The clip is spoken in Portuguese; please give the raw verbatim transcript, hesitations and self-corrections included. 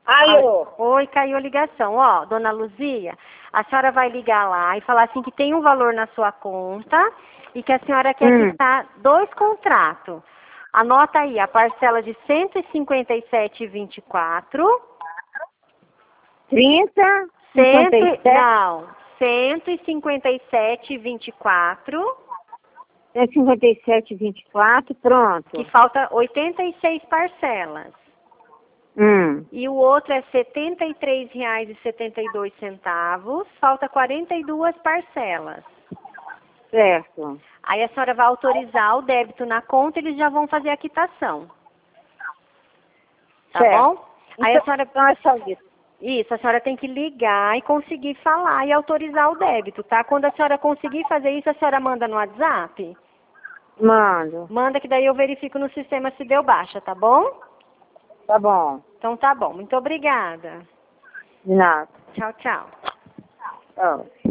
Alô? Oi, caiu a ligação. Ó, dona Luzia, a senhora vai ligar lá e falar assim que tem um valor na sua conta e que a senhora quer Hum. quitar dois contratos. Anota aí, a parcela de cento e cinquenta e sete reais e vinte e quatro centavos. trinta, Cento, cinquenta e sete, não, cento e cinquenta e sete reais e vinte e quatro cento e cinquenta e sete, vinte e quatro, pronto. que falta oitenta e seis parcelas. Hum. E o outro é setenta e três reais e setenta e dois centavos, falta quarenta e duas parcelas. Certo. Aí a senhora vai autorizar o débito na conta e eles já vão fazer a quitação. Tá Certo. bom? Aí a Então, senhora... então é só isso. Isso, a senhora tem que ligar e conseguir falar e autorizar o débito, tá? Quando a senhora conseguir fazer isso, a senhora manda no WhatsApp? Mando. Manda que daí eu verifico no sistema se deu baixa, tá bom? Tá bom. Então tá bom. Muito obrigada. De nada. Tchau, tchau. Tchau.